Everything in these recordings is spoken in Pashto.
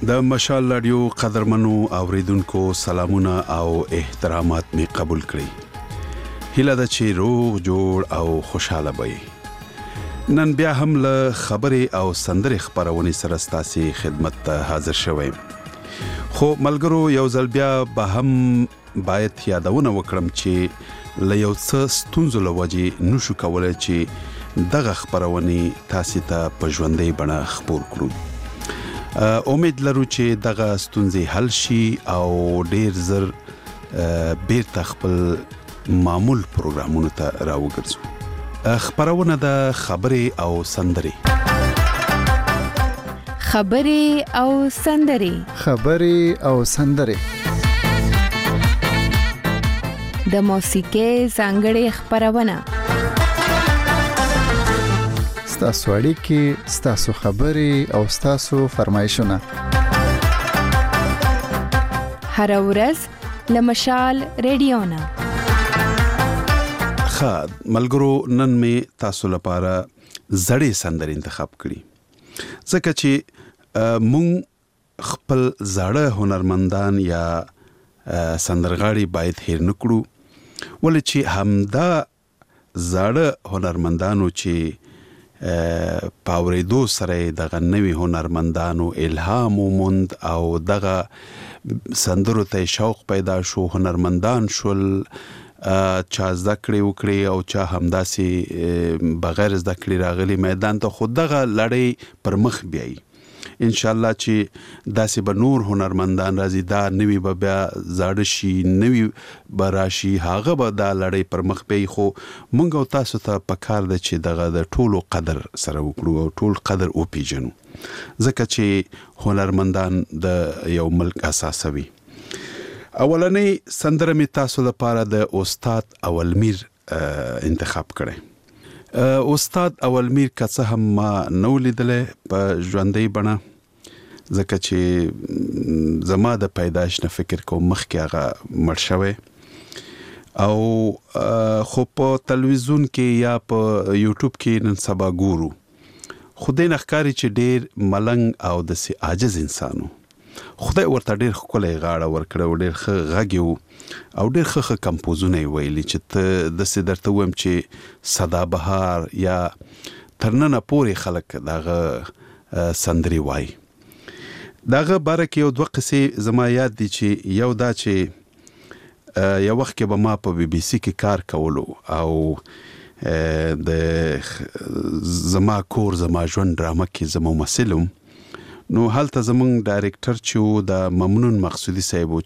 د مشال رادیو قدرمنو اوریدونکو سلامونه او احترامات می قبول کړئ. هیله ده چې روغ جوړ او خوشاله وئ. نن بیا هم له خبرې او سندرې خبرونې سره ستاسو خدمت ته حاضر شوم. خو ملګرو یو ځل بیا به هم باید یادونه وکړم چې له یو څه ستونزو له وجې نشو کولای چې دغه خبرونې تاسو ته په ژوندۍ بڼه خپور کړو. امید لرو چې دغه ستونزې حل شي او ډیر زر بیرته خپل معمول پروګرامونو ته راوګرځو. خبرونه د خبرې او سندرې د موسیقۍ ځانګړې خبرونه، ستاسو اړیکې، ستاسو خبرې او ستاسو فرمایشونه هر ورځ له مشال رادیو نه. ملګرو نن می تاسو لپاره زړې سندرې انتخاب کړې ځکه چې مونږ خپل زړه هنرمندان یا سندرغاړي باید هیر نکړو، ولې چې همدا زړه هنرمندانو چې پاوریدو سره دغه نوی هنرمندانو الهام وموند او دغه سندرو ته شوق پیدا شو، هنرمندان شول، چا زده کړې وکړې او چا همداسې بغیر زده کړې راغلي میدان ته. خو دغه لړۍ پر مخ بیایي ان شاء الله چې داسې به نور هنرمندان راځي، دا نوی به بیا زاړه شي، نوی به راشي، هغه به دا لړۍ پر مخ بیایي. خو مونږ او تاسو ته پکار ده چې دغه د ټولو قدر سره وکړو او ټول قدر وپیژنو، ځکه چې هنرمندان د یو ملک اساسوي. اولنۍ سندره می تاسو لپاره د استاد اولمیر انتخاب کړی. استاد اولمیر که څه هم ما نو لیدلې په ژوندۍ بڼه، ځکه چې زما د پیدایش نه فکر کوم مخکې هغه مړ شوی، او خو په تلویزیون کې یا په یوټیوب کې نن سبا ګورو، خو دې نه ښکاري چې ډېر ملنګ او داسې عاجز انسان و. خدای ورته ډېر ښکلی غاړه ورکړه، ډېر ښه غږ یې او ډېر ښه کمپوزونه یې ویلي چې ته داسې درته ووایم چې سدابهار یا تر ننه پورې خلک دغه سندرې وایي. دغه باره کې یو دوه قصې زما یاد دي، چې یو دا چې یو وخت کې به ما په بی بی سی کې کار کولو او د زما کور زما ژوند ډرامه کې زما ممثل وم. نو هلته زمونږ ډایرکټر چې د ممنون مقصودي صاحب و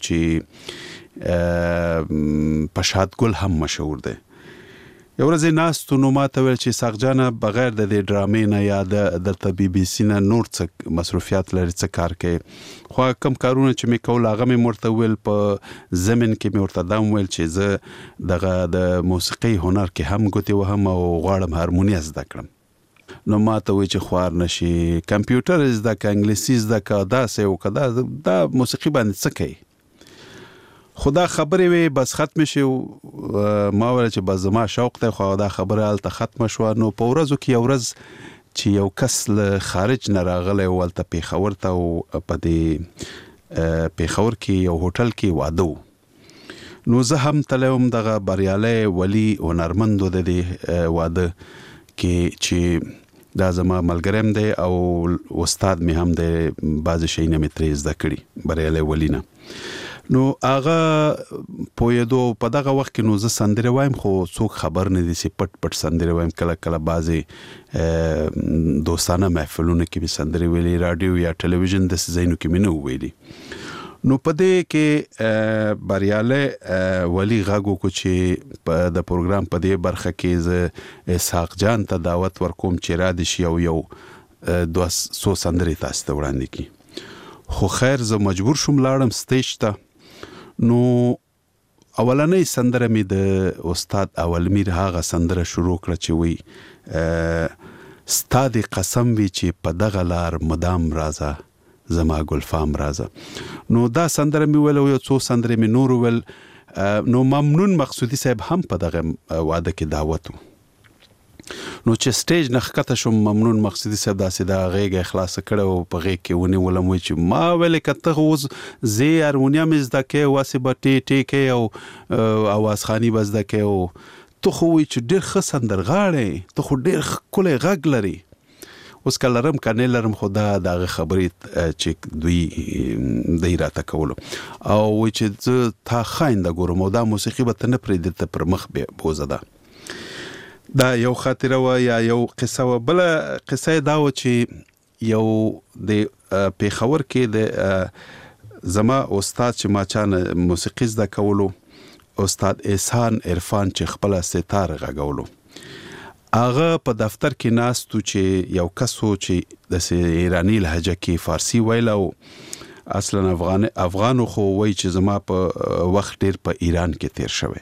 چې په شادګل هم مشهور دی، یو ورځ ناستو نو ما ته ویل چې ساق جانه بغیر د دې ډرامې نه یا دلته بی بی سی نه نور څه مصروفیات لري، څه کار کوي؟ خو کم کارونه چې مې کول هغه مې ورته ویل، په زمن کې مې ورته دا ویل چې زه دغه د موسیقۍ هنر کې هم ګوتې وهم او غواړم هارمونیا زده کړم. نو ما ته وی چې خوار نشي، کمپیوټر زده که، انګلیسي زده که، داسې وکړه، دا موسیقي باندې څه کوي؟ خو دا خبرې وی بس ختم شي. ما ویل چې بس زما شوق دی، خو دا خبره هلته ختمه شوه. نو په ورځو کې یو ورځ چې یو کس له خارج نه راغلی و هلته پېښور ته، او په دې پېښور کې یو هوټل کې واده و. نو زه هم تللی وم دغه بریالی ولي هنرمندو د دې واده کې چې دا زما ملګری دی او استاد مې هم دی، بعضې شیونه مې ترې زده کړي بریالی ولي نه. نو هغه پوهېدو په دغه وخت کې نو زه سندرې وایم، خو څوک خبر نه دي چې پټ پټ سندرې وایم. کله کله بعضې دوستانه محفلونو کې مې سندرې ویلي، راډیو یا ټلویزیون داسې ځایونو کې مې نه ویلي. نو په دې کې بریالی ولی غږ وکړو چې د پروګرام په دې برخه کې زه اسحاق جان ته دعوت ورکوم چې را دې شي او یو 200 سندرې تاسو ته وړاندې کړي. خو خیر زه مجبور شوم لاړم سټیج ته. نو اولنۍ سندره مې د استاد اولمیر هغه سندره شروع کړه چې وی ستا دې قسم وي چې په دغه لار مدام راځه زما ګلفام رازه. نو دا سندره مې ویل او یو څو سندرې مې نور ویل. نو ممنون مقصودي صاحب هم په دغه واده کې دعوت و. نو چې سټیج نه ښکته شوم ممنون مقصدي صاحب داسې دا غېږه خلاصه کړه او په غېږ کې ونیولم وایي چې ما ویلې که ته اوس زه هارمونیم زده کوې واسې به ټې کوې او اوازخاني به زده کوې او ته خو وایي چې ډېر ښه سندرغاړی ته خو ډېر ښکلی غږ لري. اوس که لرم که نه لرم خو دا د هغه خبرې چې دوی راته کولو او وایي چې زه تا ښه آینده ګورم او دا موسیقي به ته نه پرېږدې ته پر مخ بوزه ده. دا یو خاطره وه یا یو قصه وه. بله قصه یې دا وه چې یو د پېښور کې د زما استاد چې ما چانه موسیقي زده کولو استاد احسان عرفان چې خپله ستار غږولو هغه په دفتر کې ناستو چې یو کس و چې داسې ایراني لهجه کې فارسي ویل او اصلا افغانو خو وایي چې زما په وخت ډېر په ایران کې تیر شوی.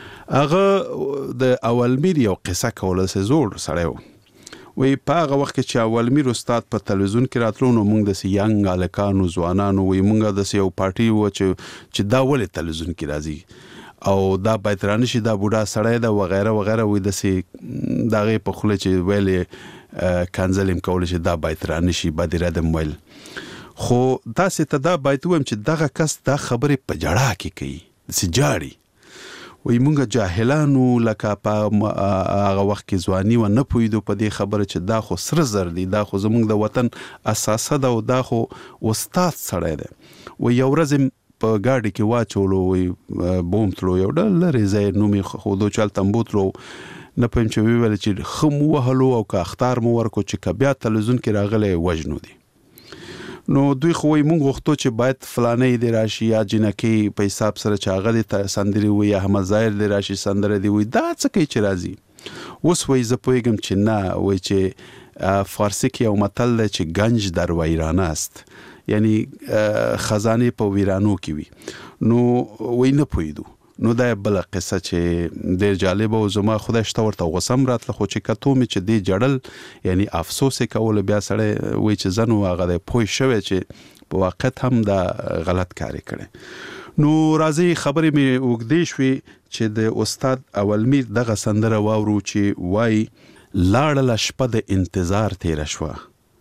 هغه د اولمیر یو قصه کوله داسې زوړ سړی و وایي په هغه وخت کې چې اولمیر استاد په تلویزیون کې راتلو نو موږ داسې ینګ هلکانو ځوانانو وایي موږ داسې یو پارټي و چې دا ولې تلویزیون کې راځي او دا باید رانشي دا بوډا سړی ده وغیره وغیره وایي داسې د هغې په خوله چې ویلې کنځل یې کولی چې دا باید رانشي باید یې ردم ویل. خو داسې ته دا باید ووایم چې دغه کس دا خبرې په جړا کې کوي داسې جاړي وایي مونږ جاهلانو لکه په هغه وخت کې ځواني و نه پوهېدو په دې خبره چې دا خو سره زر دی دا خو زموږ د وطن اساسه ده او دا خو استاد سړی دی. وایي یو ورځ په ګاډي کې واچولو وایي بوم تلو یو ډول لرې ځای نوم یې ښودو چې هلته بوتلو نه پوهیم چې ویې ویل چې ښه مو وهلو او که اخطار مو ورکړو چې که بیا تلویزیون کې راغلی وژنو دي. نو دوی خو وایي مونږ غوښتو چې باید فلانی دې راشي یا جنکۍ په حساب سره چې هغه دې سندرې وایي یا احمد ظاهر دې راشي سندره دې وایي دا څه کوي چې راځي. اوس وایي زه پوهېږم چې نه وایي چې فارسي کې یو متل دی چې گنج در ویرانه است یعنی خزانې په ویرانو کې وي. نو وایي نه پوهېدو. نو دا بله قصه چې ډېر جالبه او زما خدای شته ورته غوسه هم راتله خو چې کتو مې چې دې جړل یعنی افسوس یې کوله بیا سړی وایي چې زه نو هغه دی پوه شوی چې په واقعیت هم دا غلط کار یې کړی. نو راځئ خبرې مې اوږدې شوې چې د استاد اولمیر دغه سندره واورو چې وایي لاړله شپه د انتظار تیره شوه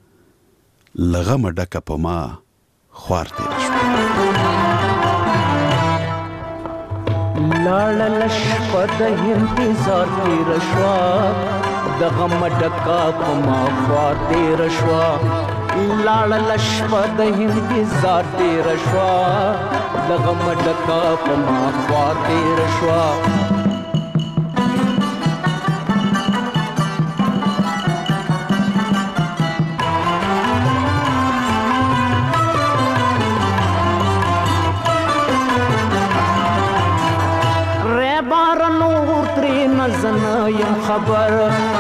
له غمه ډکه په ما خوار تیره شوه. لاړله شپه د انتظار تیره شوه د غمه ډکه په ما خوار تیره شوه. لاړله شپه د انتظار تیره شوه د غمه ډکه په ما خوار تیره شوه. زنه یم خبر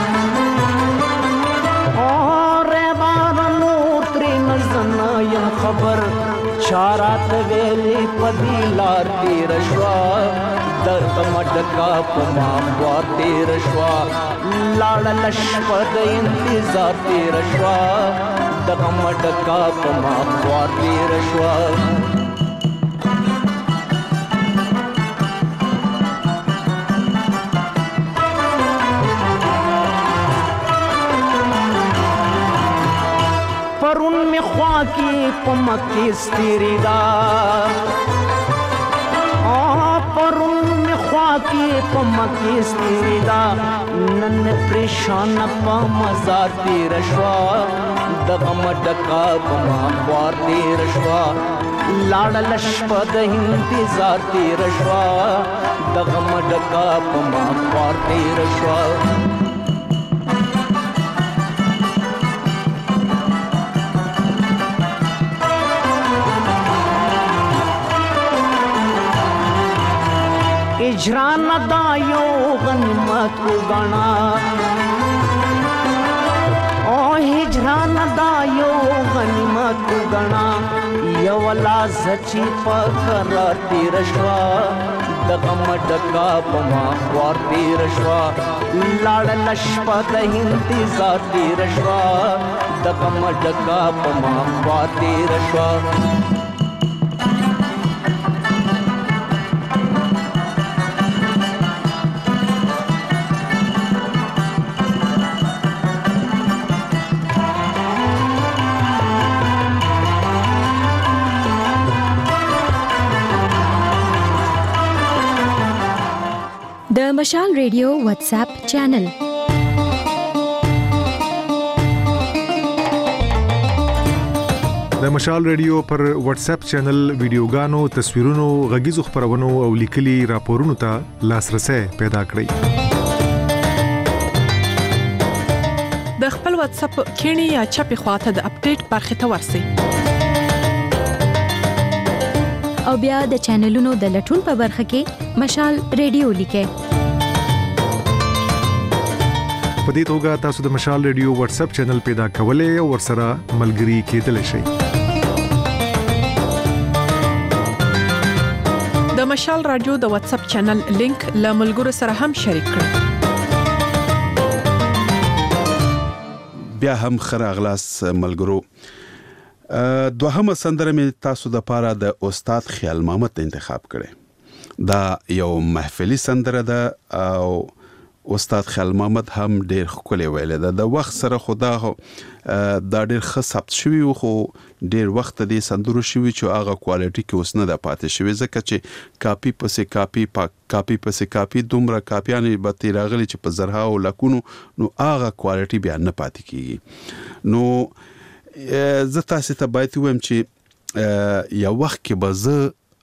اور بار نور ترین زنه یم خبر چارات ویلی پدی لار تیر شوا در غم ډکا په ما خوار تیر شوا. لاړله شپه د انتظار تیر شوا د غم ډکا په ما خوار تیر شوا. پرون می خوا کی پمکی ستیری دا پرون می خوا کی پمکی ستیری دا نن پریشان پا مزار تیر شوا د غم ډکا په ما خوار تیر شوا. لاړله شپه د انتظار تیر شوا د غم ډکا په ما خوار تیر شوا. اجران دا یو غنیمت وګڼه او هجران دا یو غنیمت وګڼه یو لاس چې په قرار تیر شوه د غم ډکا په ما خوار تیر شوه. لاړله شپه د انتظار تیر شوه د غم ډکا په ما خوار تیر شوه. د مشال ریډیو واتس اپ چینل د مشال ریډیو پر واتس اپ چینل ویډیوګانو، تصویرونو، غږیزو خبرونو او لیکلي راپورونو ته لاسرسي پیدا کړئ. د خپل واتس اپ کینی یا چپی خواته د اپډیټ برخه ته ورسی او بیا د چینلونو د لټون په برخه کې مشال ریډیو لیکه. په دې توګه تاسو د مشال ریډیو واتس اپ چینل پیدا کولای او ورسره ملګري کېدلی شئ. د مشال رادیو د واتس اپ چینل لینک له ملګرو سره هم شریک کړئ. بیا هم خراغلاس ملګرو. دوهمه سندره می تاسو د پاره د استاد خیال محمد انتخاب کړي. دا یو محفلي سندره ده او استاد خیال محمد هم ډیر ښکلی ویل ده. د وخت سره خدا دا ډیر ښه ثبت شوی خو ډیر وخت دې سندرو شوی چې هغه کوالټي کې اوس نه د پاتې شوی، ځکه چې کاپی پسې کاپی دومره کاپیانې به تیراغلي چې په زرهاو لکونو نو هغه کوالټي بیا نه پاتې کیږي. نو زه تاسو ته باید وایم چې یو وخت کې به زه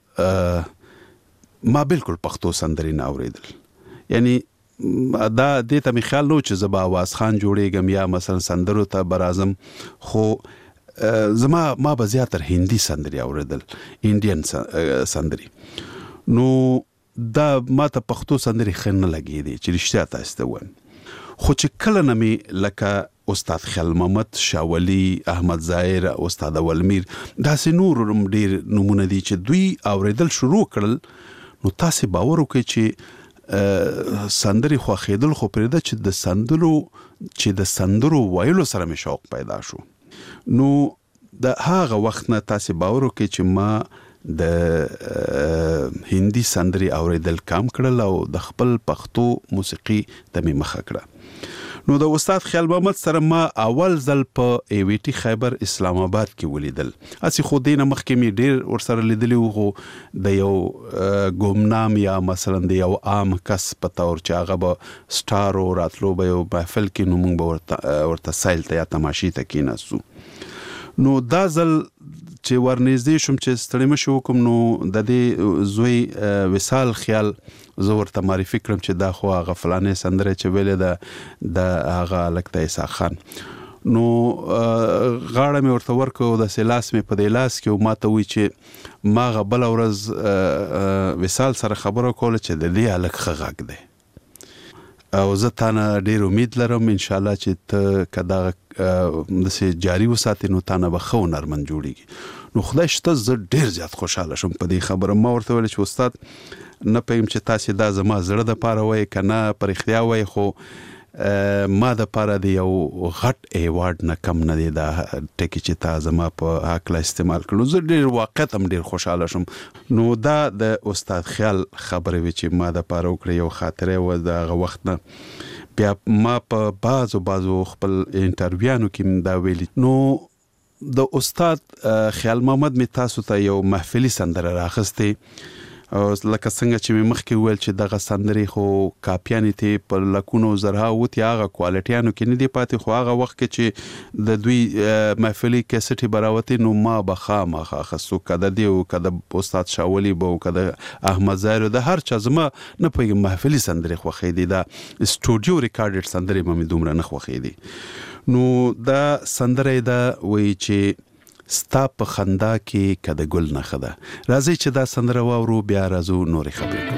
ما بالکل پښتو سندرې نه اوریدل، یعنی دا دې ته مې خیال نو چې زه به آواز خان جوړېږم یا مثلا سندرو ته به راځم، خو ما به زیاتر هندي سندرې اوریدل، انډین سندرې. نو دا ما ته پښتو سندرې ښه نه لګېدې چې رښتیا تاسو ته وایم. خو چې کله نه مې لکه استاد خیال محمد، شاولی، احمد ظاهر، استاد اولمیر، داسې نور ډیر نمونه دي چې دوی اوریدل شروع کړل، نو تاسو باور وکړئ چې سندرې خوښېدل خو پرېږده چې د سندرو ویلو سره مې شوق پیدا شو. نو د هغه وخت نه تاسو باور وکړئ چې ما د هندي سندرې اوریدل کم کړل او د خپل پښتو موسیقي ته مې مخه کړه. نو د استاد خیال محمد سره ما اول ځل په ای وی ټي خیبر اسلام آباد کې ولیدل. اسی خو دینه مخکې می ډیر ورسره لیدلی وو د یو ګمنام یا مثلا د یو عام کس په تور چې هغه به سټار او راتلو به یو محفل کې نو موږ به ورته سایل ته یا تماشې ته کېناستو. نو دا ځل چې ورنږدې شوم چې ستړی مې شو کوم، نو د دې زوی وصال خیال زه ورته معرفي کړم چې دا خو هغه فلانې سندره چې ویلې ده د هغه هلک د عیسی خان. نو غاړه مې ورته ورکړه او داسې لاس مې په دې لاس کې ما ته وایي چې ما هغه بله ورځ وصال سره خبره کوله چې د دې هلک ښه غږ دی او زه تا نه ډېر امید لرم انشاءالله چې ته که دغه داسې جاري وساتې نو تا نه به ښه هنرمند جوړېږي. نو خدای شته زه ډېر زیات خوشحاله شوم په دې خبره. ما ورته ویل چې استاد نه پوهیم چې تاسې دا زما زړه دپاره وایي که نه په رښتیا وایي، خو ما دپاره د یو غټ ایوارډ نه کم نه دی دا ټکي چې تا زما په هکله استعمال کړو. زه ډېر واقعیت هم ډېر خوشحاله شوم. نو دا د استاد خیال خبرې وې چې ما دپاره وکړې، یو خاطره وه د هغه وخت نه. بیا ما په بعضو خپل انټرویانو کې دا ویلي. نو د استاد خیال محمد مې تاسو ته یو محفلي سندره راخستې، لکه څنګه چې مې مخکې وویل چې دغه سندرې خو کاپیانې ته په لکونو زرهاو وتې هغه کوالټیانو کې نه دي پاتې، خو هغه وخت کې چې د دوی محفلي کیسټې به راوتې نو ما به خامخا اخستو، که د دې و که د استاد شاولي به و که د احمد ظاهر د هر چا. زما نه پوهېږم محفلي سندرې خوښېدې، دا سټوډیو ریکارډډ سندرې به مې دومره نه خوښېدې. نو دا سندره یې ده وایي چې ستا په خندا کې که د ګل نښه ده. راځئ چې دا سندره واورو بیا راځو نورې خبرې کوو.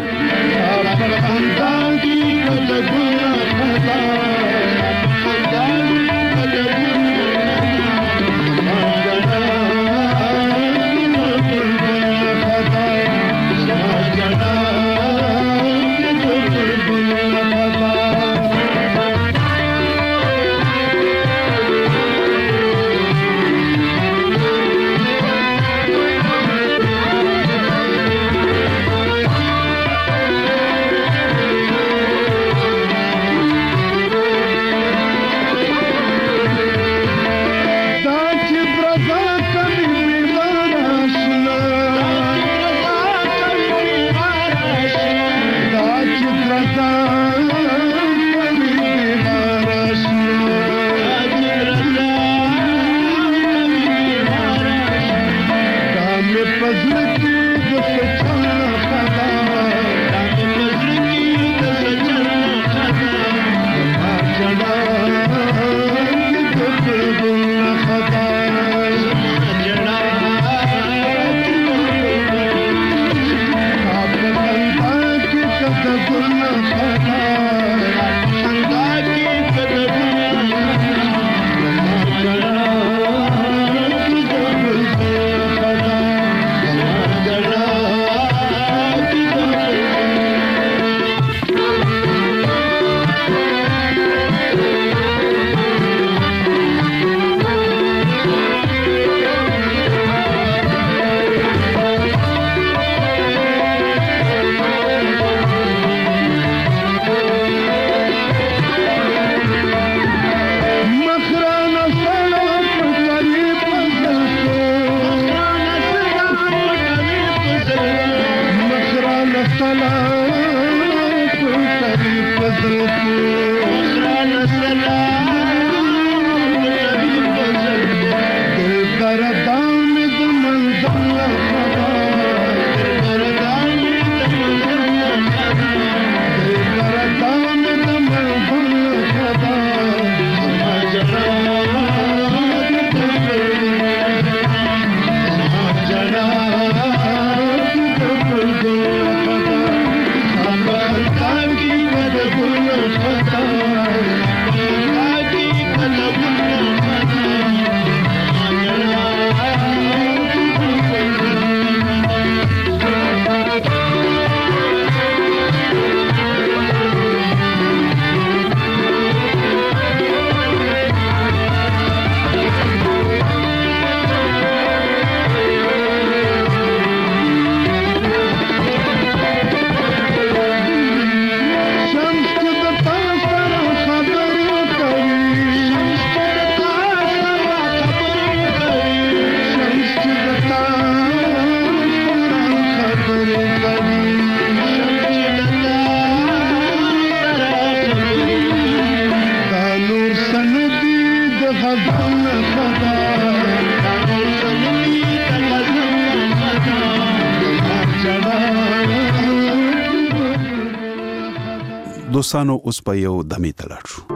دوستانو اوس په یو دمې ته لاړ شو.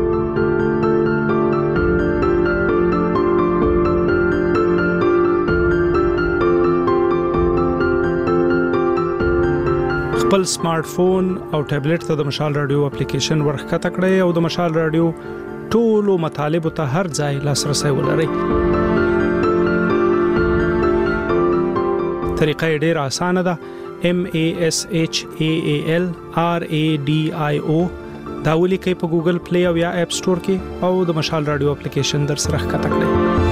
خپل سمارټ فون او ټابلیټ ته د مشال رادیو اپلیکیشن ورخکته کړئ او د مشال رادیو ټولو مطالبه ته هر ځای لاسرسي ولرئ. طریقه ډېره اسانه ده. MASHAAL RADIO دا ولیکئ په ګوګل پلی او یا اپ سٹور کې او د مشال رادیو اپلیکیشن در سره ښکته کړئ.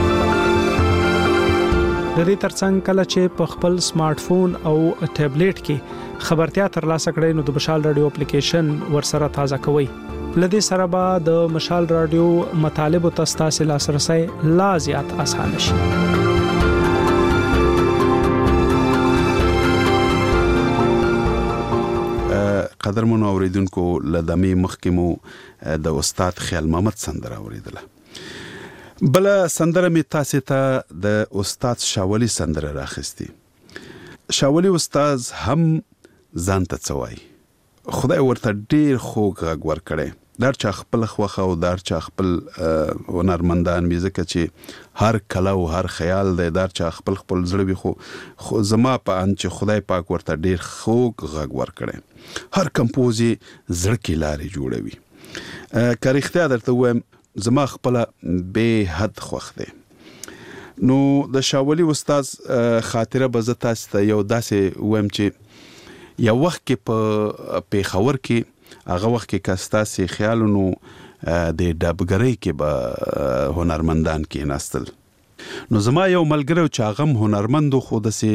د دې ترڅنګ کله چې په خپل سمارټ فون او ټابلیټ کې خبرتیا ترلاسه کړئ نو د مشال رادیو اپلیکیشن ورسره تازه کوئ. لدې سره به د مشال رادیو مطالبه تاسو لاسرسي لا زیات اسانه شي. قدرمنو اوریدونکو لدمې مخکې مو د استاد خیال محمد سندره اوریدله. بل سندره می تاسو ته د استاد شاولی سندره راخستی. شاولی استاد هم ځان ته څوای. خدای ورته ډیر خوږ غږ ورکړي. در چا خپل خوخه او در چا خپل هنرمندان می ځکه چې هر کله او هر خیال دی در چا خپل زړه وي خو زما په ان چې خدای پاک ورته ډیر خوږ غږ ورکړي. هر کمپوزي زړه کې لارې جوړوي. که رښتیا درته وایم زما خپل به حد خوښ دی. نو د شاولی استاد خاطره به زه تاسو ته یو داسې وایم چې یو وخت کې په پیښور کې هغه وخت کې کاستاسي خیالونو د ډبګرۍ کې به هنرمندان کې ناستل. نو زما یو ملګری چې هغه هنرمند خو د سي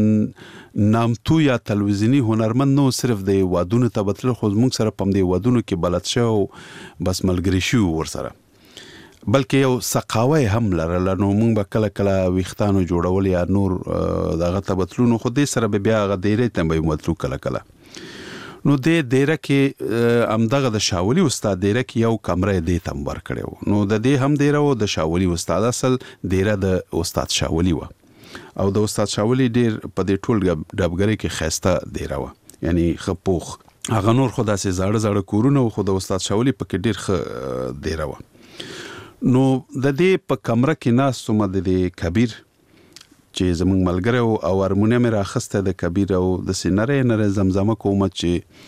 نامتو یا تلویزیونی هنرمند نو صرف د وادونو ته بتل خو موږ سره پم دی وادونو کې بلد شو بس ملګری شو ورسره بلکې یو سقاوي هم لرل. نو موږ به کله کله ویختانو جوړول یا نور دغه ته بتلونو خو دې سره بیا غ ډیره ته به متلو کله کله. نو د دیره کې امدغه د شاولی استاد دیره کې یو کمره دې تم ور کړو. نو د دې هم دیره او د شاولی استاد اصل دیره د استاد شاولی و او د استاد شاولی ډیر په دې ټول ډبګری کې خسته دیره و یعنی خپوخ هغه نور خدا سي زړه کورونه خو د استاد شاولی په کې ډیر دیره و. نو د دې په کمره کې ناس سم د کبیر چې زمونږ ملګری او هارمونیم راخسته د کبیر او د سینره زمزمه کومه چې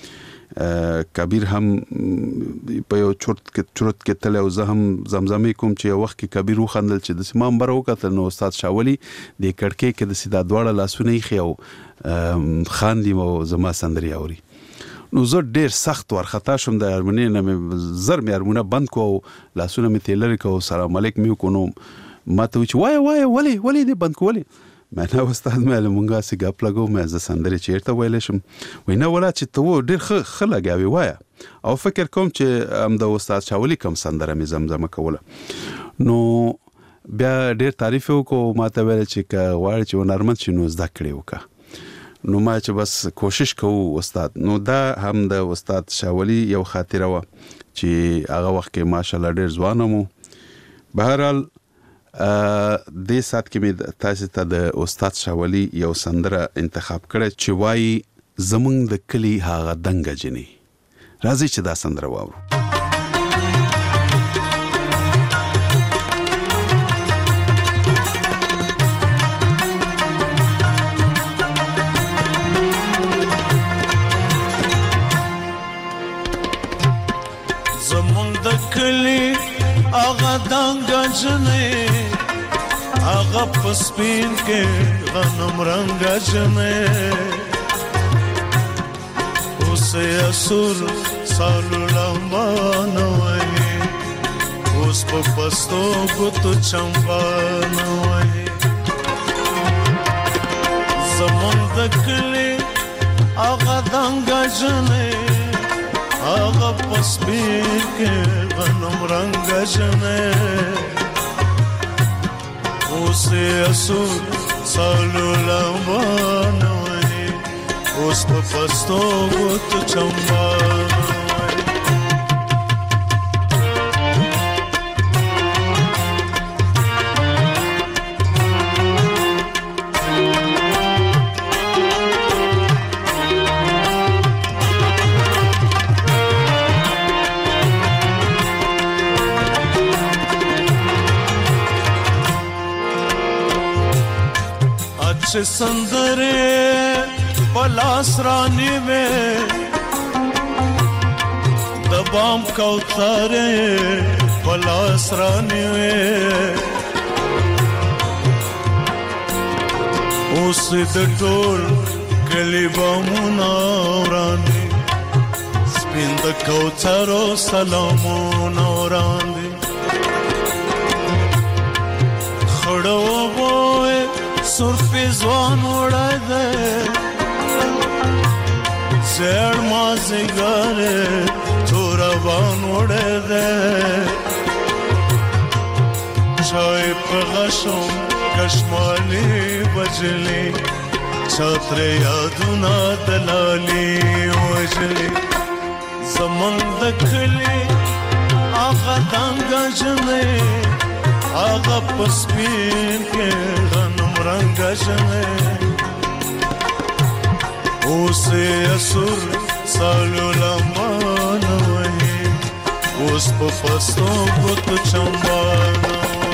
کبیر هم په یو چورت کې تل او زه هم زمزمه کوم چې یو وخت کې کبیر وخندل چې د سیمام برو کتل نو استاد شاولی د کړکې کې د سیدا دواړه لاسونه یې خيو خاندي او زما سندري اوري. نو زه ډیر سخت ورختا شم د هارمونیم زر مې هارمونه بند کو لاسونه مې تلری کو سلام علیک مې کو نو ما ته وای ولی دې بند کولې مې نه استاد مې لمونګه سي غپ لګو مې ز سندري چیرته ویل شم وینا ولا چې ته ډیر خلګاوي وای او فکر کوم چې ام د استاد شاولی کوم سندره مې زمزمه کوله. نو بیا ډیر تعریف وکاو ما ته ویل چې کا وای چې هنرمند شنو زده کړې وکا. نو ما چې بس کوشش کوو استاد. نو دا هم د استاد شاولی یو خاطره و چې هغه وخت کې ماشاءالله ډېر ځوان مو. بهرحال دې سات کې مې تاسو ته د استاد شاولی یو سندره انتخاب کړه چې وایي زمونږ د کلی هغه دنګه جنې. راځي چې دا سندره واورو. آغا دانگا جنے آغا پسپین کے غنم رنگا جنے اسے اسور سالو لامانوئی اس پا پستو گتو چمبانوئی زمان دکلی آغا دانگا جنے آغا پسپین کے غنم رنگ جنے اسے اسود سالو لامانوئی اس پا پستو گت چمبانوئی. سندرے پلاس رانی میں دبام کوتارے پلاس رانی میں اس دٹول کلی بامونا رانی سپند کوتارو سلامونا رانی خڑو بوئے سرفی زوان وڑا دے زیر مازگارے تورا بان وڑا دے چائے پغشم کشمالی بجلی چاتر یادونا دلالی وجلی زمان دکلی آغا دانگا جنے آغا پسپین کے غنم رنگ جنے اسے اسور سالو لامانوئی اس پا پستو گت چمبانوئی.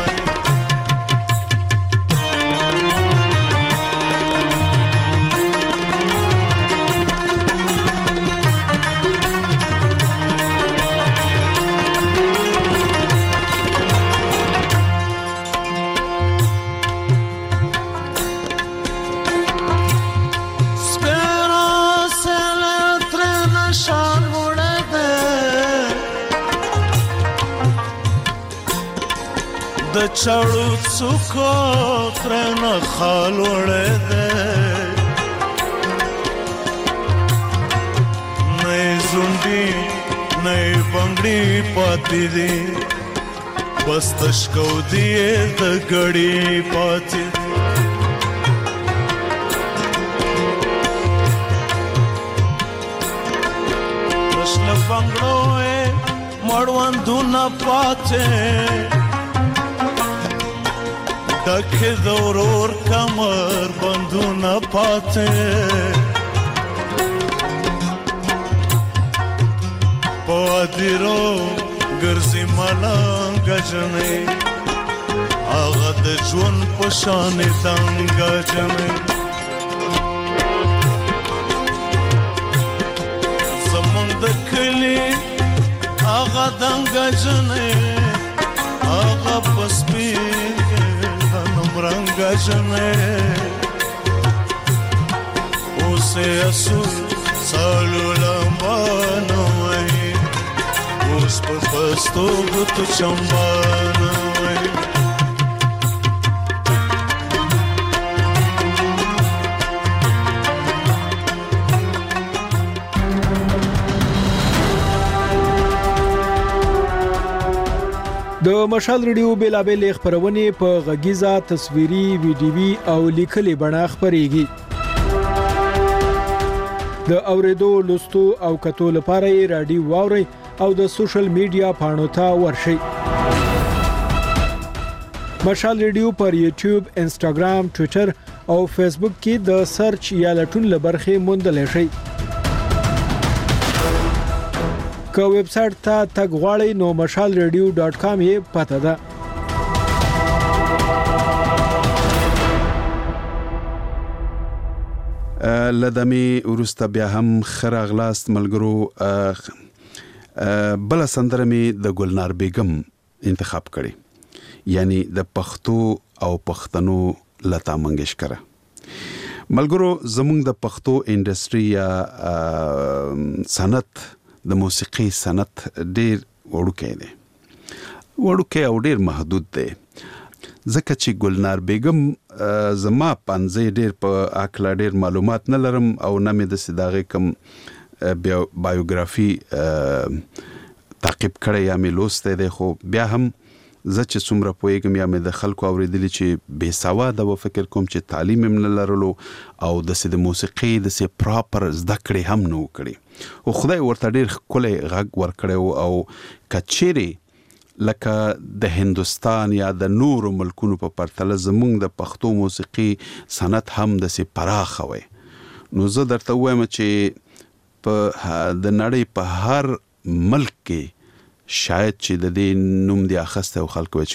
چړو څوکو ترنه خال وړې ده نه زونډي نه بنگړي پاتې دي بس تشکو دی د ګړې پاتې پښنه بنگړو مړوندونه پاتې ڈکھ دورور کمر بندو نہ پاتے پادرو گرزی ملانگ جنے آغد جون پشان دنگ جنے زمان دکلی آغد دنگ جنے آغا پسپی رنگ جنے اسے اسور سالو لامانوئی اس پا پستو گت چمبانوئی. د مشال ریډیو بیلابل خبرونه په غږیزه تصویري ویډیوي او لیکلي بڼه خبريږي. د اوریدو لوستو او کتو لپاره یې رادیو واوري او د سوشل میډیا پاڼو ته ورشئ. مشال ریډیو پر یوټیوب، انسټاګرام، ټوئیټر او فیسبوک کې د سرچ یا لټون لبرخې موندلی شئ. که ویب سټ ته تګ غواړئ نو mashalradio.com یې پته ده. لدمي ورسته بیا هم خراغلاست ملګرو. بل سندره می د ګلنار بیگم انتخاب کړي، یعنی د پښتو او پښتنو لتا منګیشکر. ملګرو زمونږ د پښتو انډستری یا صنعت د موسیقي صنعت ډیر وړوکی دی او ډیر محدود دی، ځکه چې ګلنار بیگم زما پنځه ډیر په اکلا ډیر معلومات نه لرم او نه مې د صداغه کم بایوګرافي تعقیب کړی یا مې لوسته دی. خو بیا هم زه چې څومره پوهیږم یا مې د خلکو اوریدلی چې بې سواده و فکر کوم چې تعلیم هم نه لرلو او د موسیقي د پراپر زده کړې هم نه وکړي، او خدای ورته ډیر ښکلی غږ ورکړی او کچېرې لکه د هندوستان یا د نورو ملکونو په پرتله زمونږ د پښتو موسیقي صنعت هم داسې پراخه وی، نو زه درته وایم چې په د نړۍ په هر ملک کې شاید چې د دې نوم دی اخسته او خلکو چې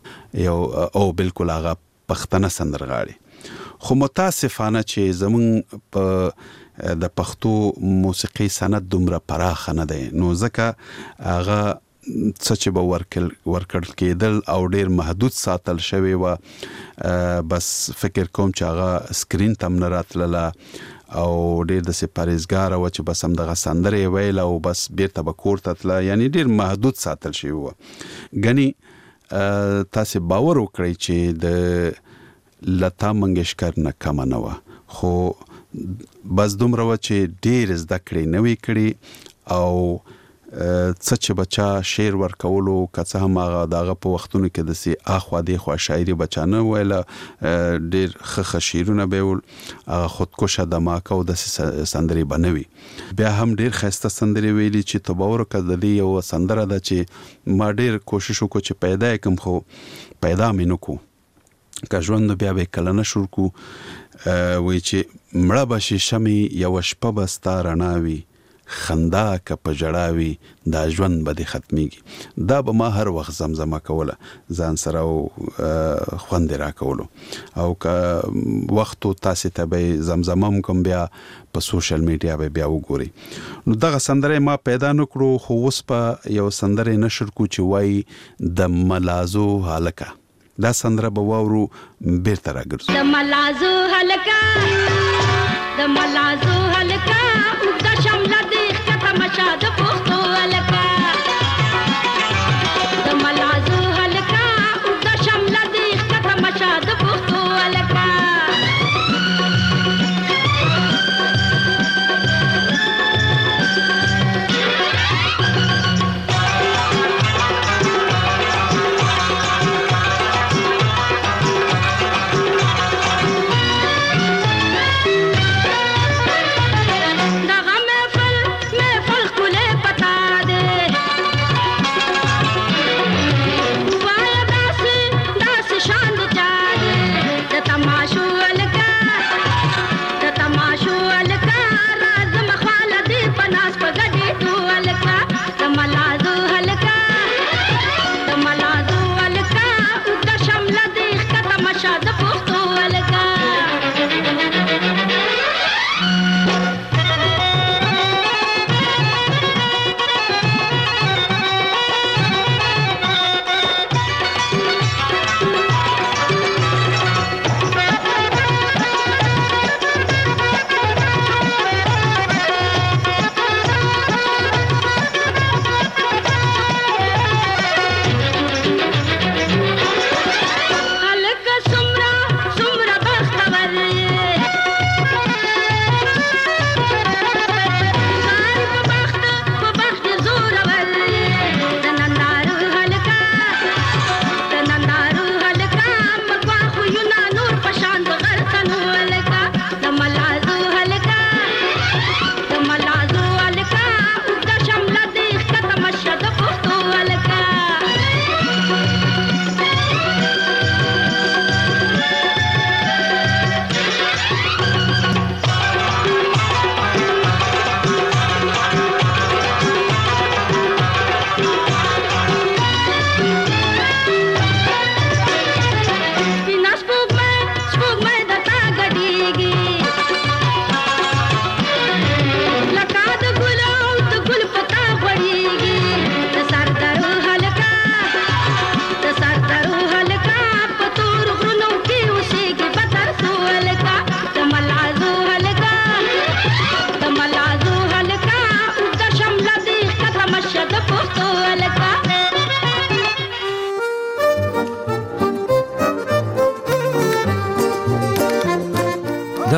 او بالکل هغه پښتنه سندرغاړي. خو متاسفانه چې زمونږ په د پښتو موسیقي صنعت دومره پراخه نه دی، نو ځکه هغه څه چې به ورکړل کېدل او ډیر محدود ساتل شوی و. بس فکر کوم چې هغه سکرین تم نه راتلله او ډیر د پرهیزګار و چې بس هم دغه سندرې ویل او بس بیرته به کور ته تله، یعنی ډیر محدود ساتل شوی و. ګنې تاسې باور وکړئ چې د لتا منګیشکر نه کمه نه وه، خو بس دومره و چې ډیر زده کړې نه وی کړي او څه چې بچا شعر ورکولو که څه هم هغه دغه په وختونو کې داسې اخوا دیخوا شاعري بچا نه ویله، ډېر ښه شعرونه به یې ویل، هغه خودکشه دماکه او داسې سندرې به نه وي. بیا هم ډېر ښایسته سندرې ویلي چې ته باور وکړه د دې یوه سندره ده چې ما ډېر کوشش وکړو چې پیدا یې کړم، خو پیدا مې نه کړو. که ژوند بیا به یې کله نه شروع کړو، وایي چې مړه به شي شمې یوه شپه به ستا رڼا وي، خندا که په ژړا وي دا ژوند به دې ختمیږي. دا به ما هر وخت زمزمه کوله ځان سره او خوند یې راکولو، او که وختو تاسې ته به یې زمزمه هم کوم بیا په سوشل میډیا به بیا وګورئ. نو دغه سندره ما پیدا نه کړو، خو اوس په یو سندره نشر کو چې وایي د ملازو هلکه. دا سندره به واورو بیرته راګرځو. د ملازو هلکه د ملازو هلکه اوږده شمله دې ښکته مشه د پښتو هلکه د ملازو هلکه اوږده شمله دې ښکته مشه د پښتو هلکه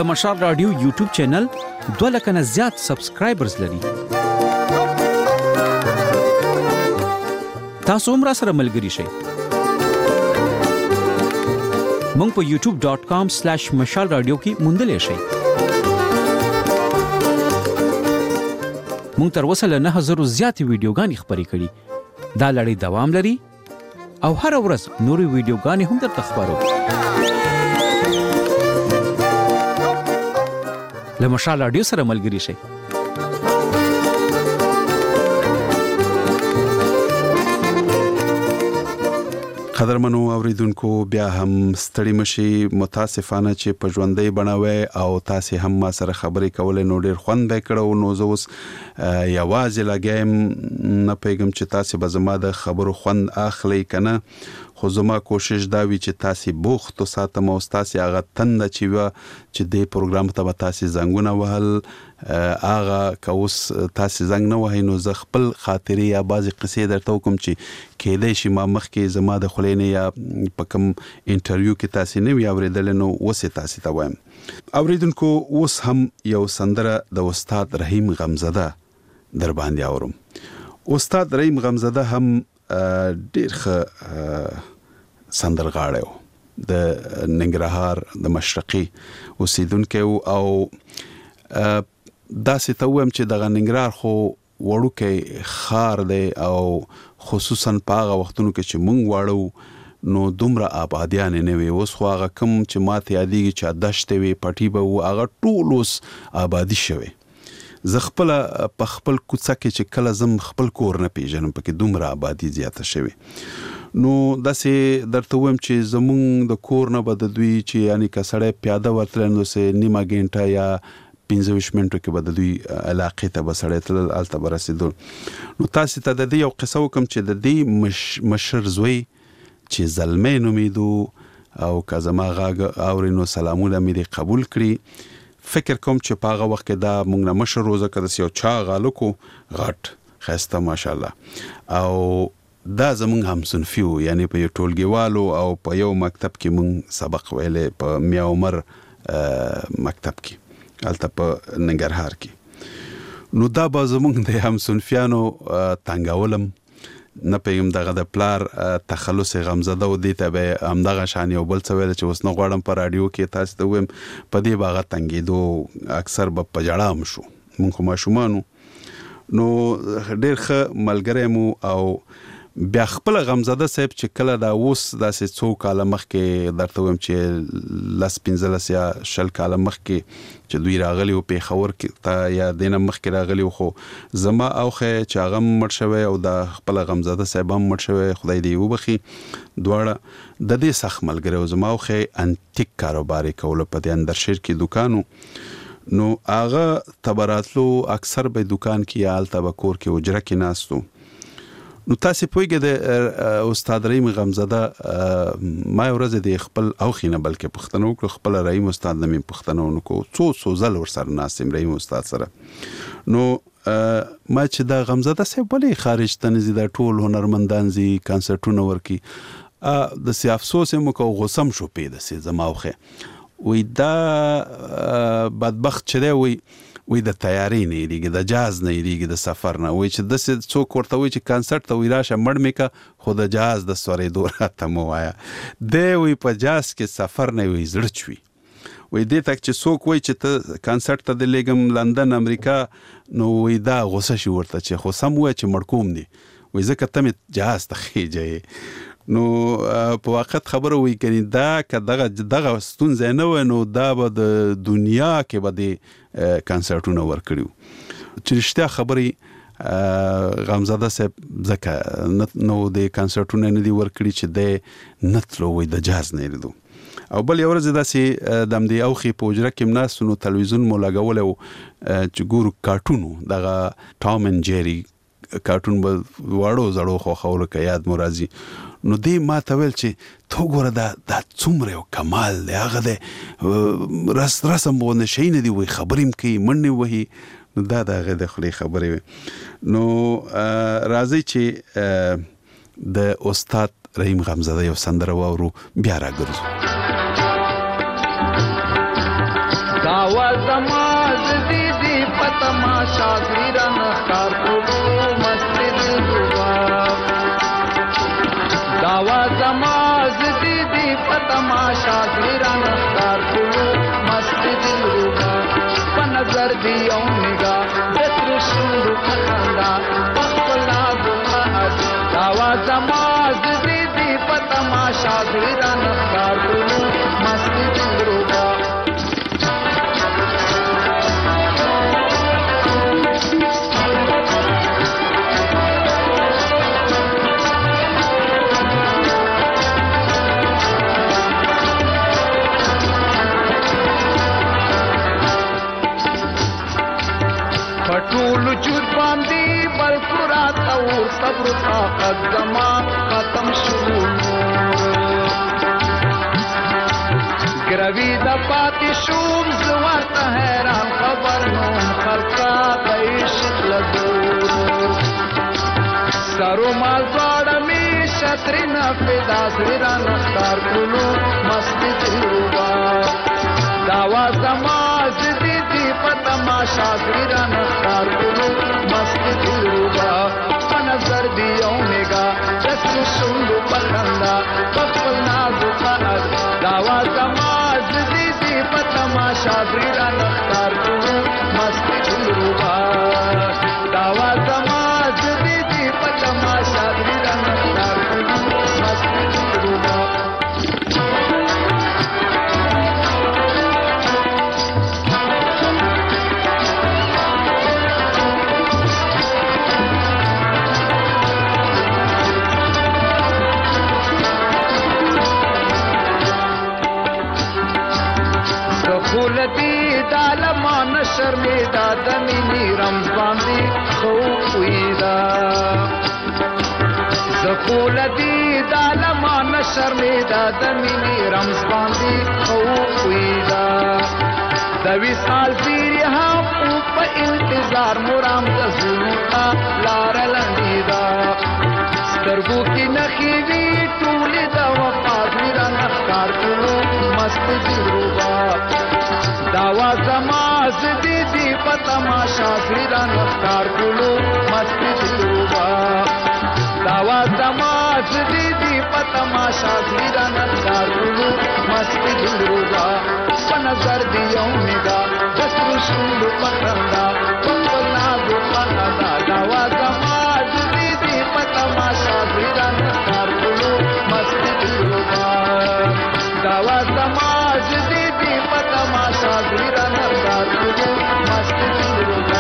د مشال رادیو یوټیوب چینل 2 لک نه زیات سبسکرایبرز لري. تاسو هم را سره ملګري شئ. مونږ په youtube.com/مشال رادیو کې موندلې شئ. مونږ تر اوسه له 9000 زیاتې ویډیوګانې خپرې کړي. دا لړۍ دوام لري او هر ورځ نورې ویډیوګانې هم درته خپرو. له مشال رادیو سره ملګري شئ. قدرمنو اوریدونکو بیا هم ستړي مشي، متاسفانه چې په ژوندۍ بڼوي او تاسو هم ما سره خبرې کولې نو ډیر خوند به کړو. نو زه اوس یوازې لګیم نه پیغام چې تاسو به زما د خبرو خوند اخلي کنه، خو زما کوشش دا وی چې تاسو بوخت ساتم او تاسو هغه تند چې د پروګرام ته تاسو زنګونه وهل هغه کوس تاسو زنګ نه وهي نو زه خپل خاطرې یا بعضی قصې درته کوم چې کېدای شي ما مخکې زما د خلینې یا په کوم انټرویو کې تاسو نه وی اوریدل نو وسه تاسو ته وایم. اوریدونکو اوس هم یو سندره د استاد رحیم غمزده در باندې اورم. استاد رحیم غمزده هم ډیر ښه سندرغاړی و، د ننګرهار د مشرقي اوسیدونکی او داسې ته وایم چې دغه ننګرهار خو وړوکی ښار دی او خصوصا په هغه وختونو کې چې موږ واړو نو دومره آبادیان نه وي. اوس خو هغه کم چې ماته یادېږي چې دشتې وي پټي به و هغه ټول اوس آبادي شوی. زه خپل په خپل کوڅه کې چې کله زم خپل کور نه پیژنم پکې دومره آبادی زیاته شوی. نو داسې درته وایم چې زمونږ د کور نه به د دوی چې یعنی که سړی پیاده ورتل نو سه نیمه ګنټه یا 15 منټو کې به د دوی علاقې ته به سړی تلل هلته به رسېدل. نو تاسو ته د دې یو قصه وکړم چې د دې مشر زوی چې زلمی نومیدو او که زما غږ اوري نو سلامونه مې دې قبول کړي. فکر کوم چې په هغه وخت کې دا موږ نه مشر روزه که داسې یو چا غالکو غټ ښایسته ماشاءالله او دا زمونږ همصنفي و، یعنی په یو ټولګیوالو او په یو مکتب کې موږ سبق ویلې په میا عمر مکتب کې هلته په ننګرهار کې. نو دا به زمونږ د همصنفیانو تنګولم نه پیغام دغه د پلار تخلص غمزده و دې ته به همدغه شان یو بل څه ویل چې اوس نه غواړم په رادیو کې تاسو ته ویم په دې باغه تنګېدو اکثر به په جړا هم شو. مونږ خو ماشومانو نو ډېر ښه ملګری مو او بیا خپل غمزده صاحب چې کله دا اوس داسې څو کاله مخکې درته ویم چې 15 یا 20 کاله مخکې چې دوی راغلی و پیښور کې ته یا دینه مخکې راغلی و خو زما اوخه چې هغه مړ شوی او دا خپل غمزده صاحب هم مړ شوی خدای دې وبخي دواړه د دې سخت ملګری و. زما اوخه انټیک کاروبار کول په دې اندرشیر کې دکانو نو هغه تبراتلو اکثر به دکان کې یا الته به کور کې اجره کې ناستو. نو تاسو پوهیږئ د استاد رحیم غمزده ما ورځ د خپل اوخي نه بلکې پښتنو کو خپل رحیم استاد نمې پښتنو کو څو زل ور سره ناسم رحیم استاد سره. نو ما چې دا غمزده سه بلې خارج تنزي دا ټول هنرمندان زی کنسرټونه ورکی د سی افسوس مو کو غوسم شو پیدا سي زماوخه وې دا بدبخت چره وې د تیاری نه دیګه د جاز نه دیګه د سفر نه وې چې د څوک ورته وې چې کنسرت ته وې راشه مړ میکا خود جاز د سورې دوره ته مو وایا د وې په جاز کې سفر نه وې زړه چوي وې دې تک چې څوک وې چې ته کنسرت ته د لګم لندن امریکا نو وې دا غوسه شي ورته چې خو سم وې چې مړکوم دي وې ځکه ته جاز ته خېجې. نو په وخت خبره وی کني دا که دغه ستونزه نه و نو دا به د دنیا کې به د کنسرټونه ورکړو چې رښتیا خبري غمزده صاحب ځکه نو د کنسرټونه نه دی ورکړي چې د نتلو وي د جاز نه لیدو. او بل یو ورځ داسې دم دی اوخي په اجره کې مناس نو تلویزیون مو لګول او چې ګورو کارټونو دغه ټام اند جيري کارټون به وړو زړو خو خور کې یاد مو راځي. نو دی ما ته ویل چې تو ګوره دا څومره یو کمال دی هغه د رسم باندې شي نه دی وي خبرې کوي منډې وهي نو دا هغه د خلی خبرې وي. نو راځي چې د استاد رحیم غمزده یو سندره واورو بیا راګرځو. دا تماشا گیرن کار کولو مسجد روبا داوا زماز دی په تماشا گیرن کار کولو مسجد روبا په نظر دی او نگاه دتر شروع خندا پخلا دعا داوا زماز دی په تماشا گیرن کار کولو مسجد روبا پټول جود باندې بل قرات او صبر طاقت زما ختم شو ګروي د پاتې شوم زورته حیران خبر نو خلقا پېښ لګو سارو مال زړه می شترنا پیدا زیران کار کولو مسجد روبا داوا زماز دی په تماشا زیران کار کولو مسجد روبا په نظر دی او نگاه دتر شوندو پخندا خپل نازو خاط داوا زماز دی په تماشا زیران کار کولو مسجد روبا داوا زماز دی په تماشا زیران کار کولو مسجد روبا خولتی دالمان شرمیدا دمینی رمضان دی خویدا زخولتی دالمان شرمیدا دمینی رمضان دی خویدا دوی سال زیری هم او پا انتظار مرام دزلوتا لار لندیدا سترگو کی نخیوی طولی دا وفاظی را نخکار کلو مسجد روبا داوا زماز دی په تماشا زیران کار کولو مسجد روبا داوا زماز دی په تماشا زیران کار کولو مسجد روبا په نظر دی او نگاه دتر شوندو پخندا خپل نازو خاطا داوا زماز دی په تماشا زیران کار کولو مسجد روبا داوا زماز دی په تماشا زیران کار کولو مسجد روبا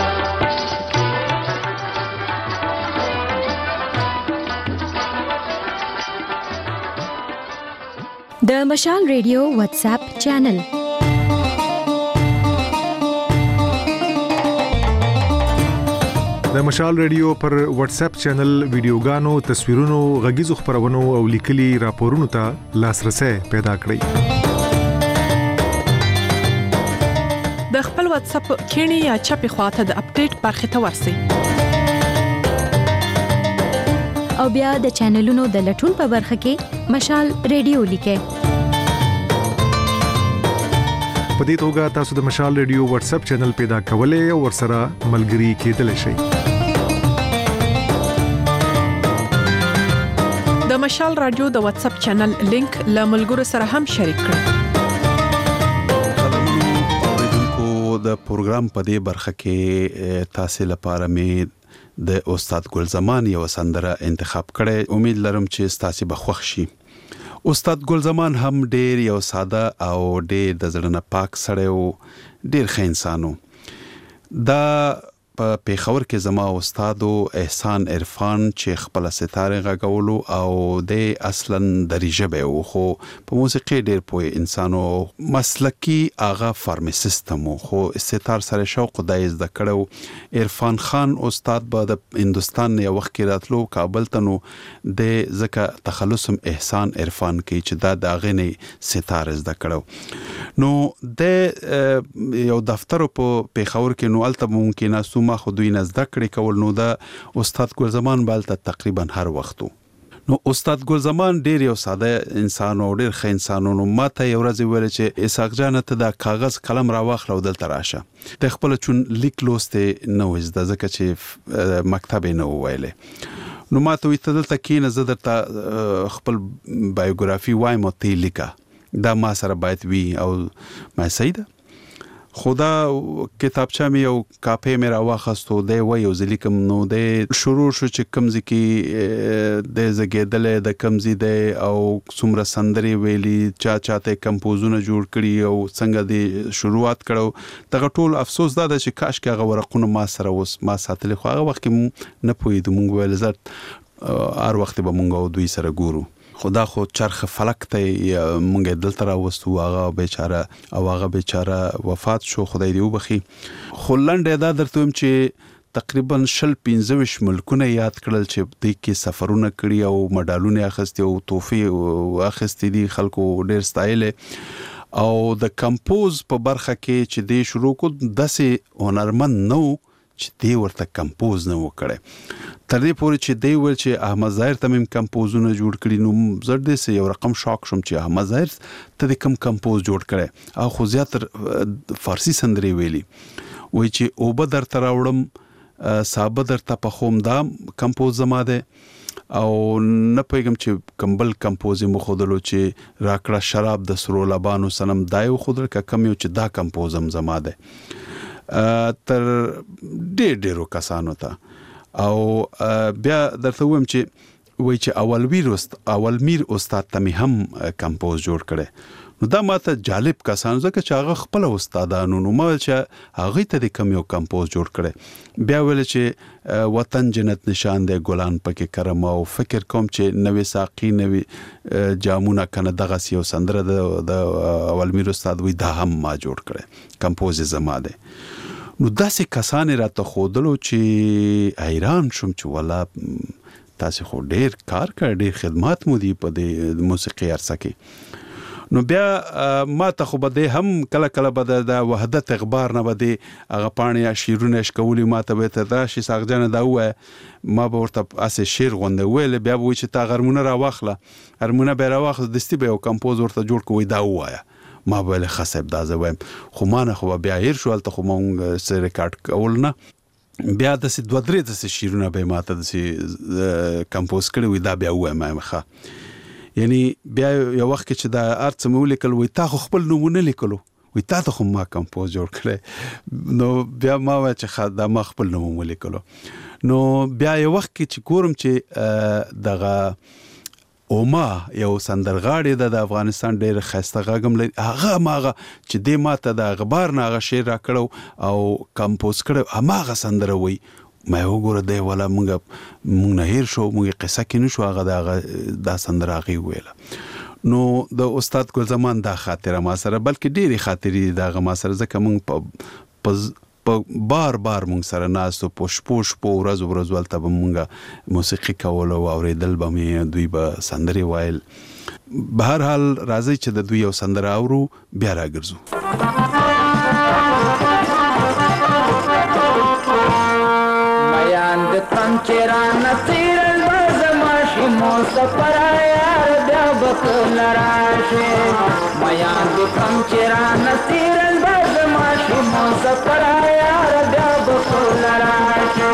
د مشال ریډیو واتس اپ چینل د مشال ریډیو پر واتس اپ چینل ویډیوګانو تصویرونو غږیزو خبرونو او لیکلي راپورونو ته لاسرسي پیدا کړئ د خپل واتس اپ کینی یا چپی خواته د اپډیټ برخه ته ورسی او بیا د چینلونو د لټون په برخه کې مشال ریډیو لیکه په دې توګه تاسو د مشال ریډیو واتس اپ چینل پیدا کولای او ورسره ملګري کېدلی شئ د مشال رادیو د واتس اپ چینل لینک له ملګرو سره هم شریک کړئ د پروګرام په دې برخه کې تاسو لپاره مې د استاد ګل زمان یو سندره انتخاب کړې امید لرم چې تاسو به خوښ شي استاد ګل زمان هم ډېر یو ساده او ډېر د زړه نه پاک سړی او ډېر ښه انسانو دا په پیښور کې زما استاد احسان عرفان چې خپل ستاره غاغولو او د اصلا دریجه او خو په موسیقي ډېر پوه انسانو مسلکی اغا فارماسیستم خو ستار سره شوق دایز د کړو عرفان خان استاد به د هندستان یو وخت کې راتلو کابل ته نو د زکه تخلصم احسان عرفان کې چې دا د غنی ستاره زده کړو نو د یو دفتر په پیښور کې نو الته ممکن ما خو دوی نزد کړی کول نو دا استاد ګل زمان بالته تقریبا هر وختو نو استاد ګل زمان ډیر یو ساده انسان او ډیر ښه انسان نو ماته یو ورځ ویل چې اسحاق جان ته دا کاغذ قلم راواخلو دلته راشه د خپل چون لیک لوسته نو زده ځکه چې مکتب نه ویلې نو ماته وی ته دلته کینه زه درته خپل بایوګرافي وایم او ته لیکه دا ما سره باید وی او ما سیده خدا کتابچه مې یو کاپی مې راواخستو دی و یو ځلیکم نو دی شروع شو چې کمزې کې د زګېدلې د کمزې دی او څومره سندرې ویلي چاته کمپوزونه جوړ کړي او څنګه دی شروعات کړو دغه ټول افسوس دا چې کاش کې هغه ورقونه ما سره اوس ما ساتلې خو هغه وخت کې نه پوهېدو مونږ ویل زه هر وخت به مونږ او دوی سره ګورو خدا خو چرخ فلک ته مونږ دلته راوستو هغه بیچاره وفات شو خدای دې وبخي خو لنډه دا درته ویم چې تقریبا 15 ملکونه یاد کړل چې د کې سفرونه کړی او مډالونه اخیستي او توفی اخیستي دي خلکو ډیر ستایل او د کمپوز په برخه کې چې د شروع کو داسې هنرمند نو چې دی ورته کمپوز نه وکړي تر دې پورې چې دی ول چې احمد ظاهر تمیم کمپوزونه جوړ کړي نو زړه دې سه یو رقم شاک شوم چې احمد ظاهر ته د کم کمپوز جوړ کړي او خو زیاتر فارسی سندرې ویلي وای چې او به در تراوړم صاحب در ته په خوم دا کمپوز زما ده او نه پېګم چې کمبل کمپوز مو خودلو چې راکړه شراب د سرو لبانو سنم دایو خودل کم یو چې دا کمپوزم زما ده تر ډېرو کسانو ته او بیا درته وایم چې وای چې اولمیر استاد ته هم کمپوز جوړ کړي نو دا ماته جالب کسان ځکه چې هغه خپل استادانو نو ما چې هغه ته د کم یو کمپوز جوړ کړي بیا ویل چې وطن جنت نشان دی ګلان پکې کرم او فکر کوم چې نوې ساقي نوې جامونه کنه دغه یو سندره د اولمیر استاد وی دا هم ما جوړ کړي کمپوز زما دی نو داسې کسان راته خودلو چې حیران شوم چې ولا تاسو خو ډیر کار کړ ډیر خدمات مو دي په د موسیقي عرصه کې نو بیا ما ته خو بده هم کله کله بده د وحدت اخبار نه بده هغه پانی شیرونه شکولي ما ته به ته دا شي ساغجن دا و ما به ورته اسه شیر غونډه ویل بیا وای چې تا غرمونه را واخله غرمونه به را واخله دستی به یو کمپوز ورته جوړ کوی دا وایا ما به له خصب دا زویم خو ما نه خو بیا هیر شو ته خو مونږ سره ریکارډ کول نه بیا د سې دوه درې د شیرونه به ماته د سې کمپوز کړی وي دا بیا وایم ما یعنی بیا یو وخت چې دا ارڅ مو لیکل وي تا خپل نمونه لیکلو وي تا ته خو ما کمپوز جوړ کړی نو بیا ما و چې دا ما خپل نمونه لیکلو نو بیا یو وخت چې ګورم چې دغه اوما یو سندرغاړي د افغانستان ډېر خسته غږم لري هغه ماغه چې د ماته د اخبار نه هغه شعر را کړو او کمپوز کړو هغه سندره وي ما وګوره دی ولا مونږ نه هیر شو مونږ قصه کې نشو هغه د سندره غي ویل نو د استاد ګل زمان دا خاطره ما سره بلکې ډېری خاطرې دا ما سره ځکه مونږ بار مونږ سره ناسو پوش په ورځ ولته به مونږه موسیقي کول او اوریدل به مې دوی به سندري وایل به هر حال راځي چې د دوی یو سندره اورو بیا راګرځو میان د پنچرا نصیر البزماشي مو سفر یار بیا بکل راشه میان د پنچرا نصیر البزماشي مو سفر یار بیا بکل راشه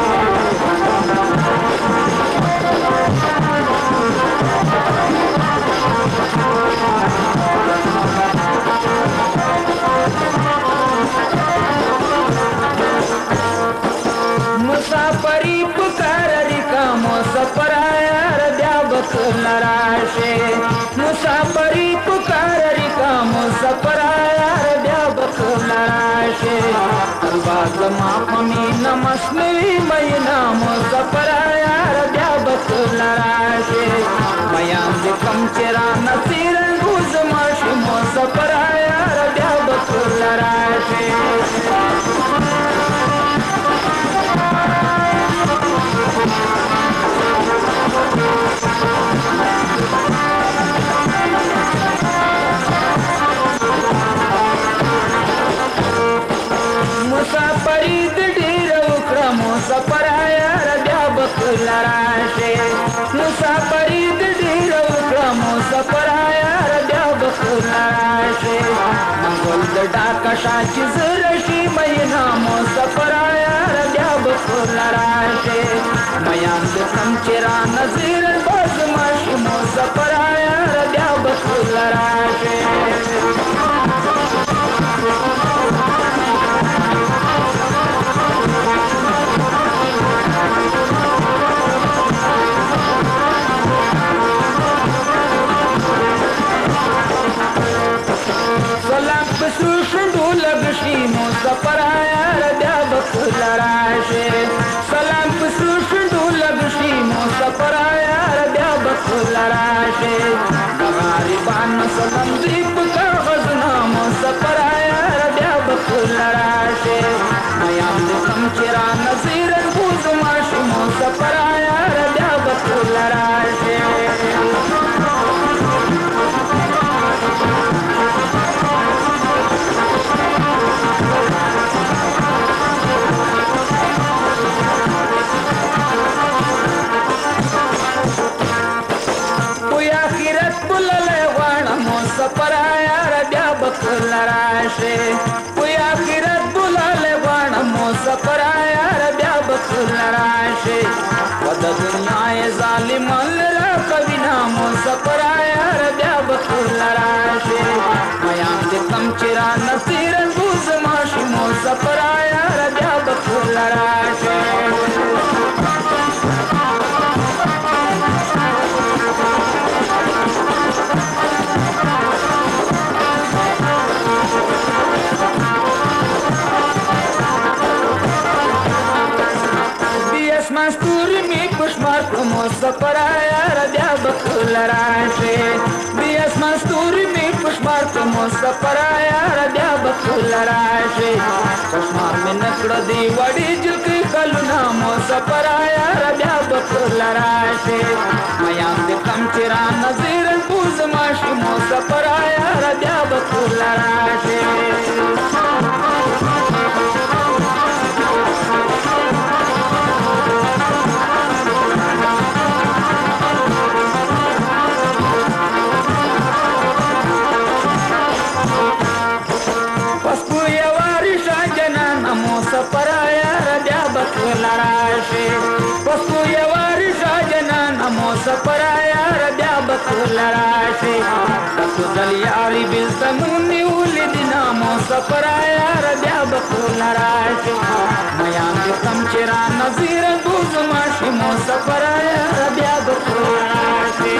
مسافری پکار ریکا مسافر یار بیا بکل راشه مسافری پکار ریکا مسافر یار بیا بکل راشه الباز ما پمی نمسنوی مینا مسافر یار بیا بکل راشه میان د کم چرا نصیر روز ماشي مسافر یار بیا بکل راشه مسافری د ډیر وکړه مسافر یار بیا بکل راشه مسافری د ډاکا شاچ زرشي مینا مو سفرایا بیا بخور راشه میان د کم چرا نظر باز ماشي مو سفرایا بیا بخور راشه سلام پسو شندو لگشی مو سفرایا بیا بخور راشه سلام پسو شندو لگشی مو سفرایا بیا بخور راشه غریبان سلام دیپ کا غزنا مو سفرایا بیا بخور راشه میام د کم چرا نظیر بوز ماشي مو سفرایا بیا بخور راشه سفرایا بیا بخور راشه وی آخرت بولاله غواړه مو سفرایا بیا بخور راشه و د دنیا ظالمان را کوینا مو سفرایا بیا بخور راشه میان د کم چرا نصیر بوز ماشي مو سفرایا بیا بخور راشه مستوری می پشمار مو سفرایا بیا بخور راشه بیاس مستوری می پشمار مو سفرایا بیا بخور راشه پشمار می نکړه دی وړي جلکی کلونا مو سفرایا بیا بخور راشه میان د کم چرا نظیر بوز ماشي مو سفرایا بیا بخور راشه سفرایا بیا بخور راشه پسو یواری شاجنان مو سفرایا بیا بخور راشه پسو دلیاری بزدمونی ولیدنا مو سفرایا بیا بخور راشه میان د کم چرا نظیر دوز ماشي مو سفرایا بیا بخور راشه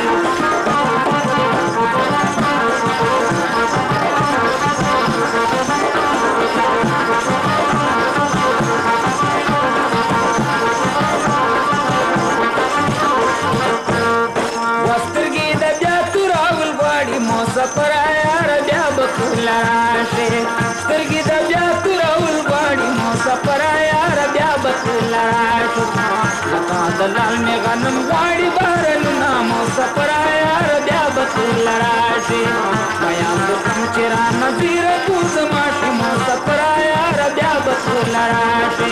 سفرایا بیا بخور راشه سترګې د بیا تورول غواړي مو سفرایا بیا بخور راشه لکه د لال مې غنم غواړي بارلونه مو سفرایا بیا بخور راشه میان د کم چرا نظیر بوز ماشي مو سفرایا بیا بخور راشه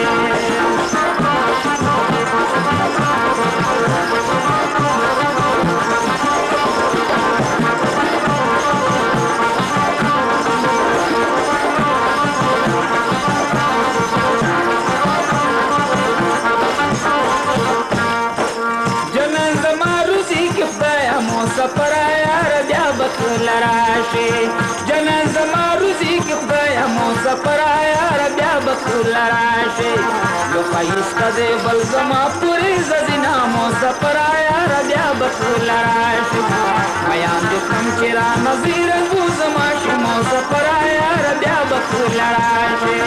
سفرایا بیا بخور راشه جنان زما روزي کې خدای مو سفرایا بیا بخور راشه یو پایسته دی بل زما پوری زینا مو سفرایا بیا بخور راشه میان د کم چرا نظیر بوز ماشي مو سفرایا بیا بخور راشه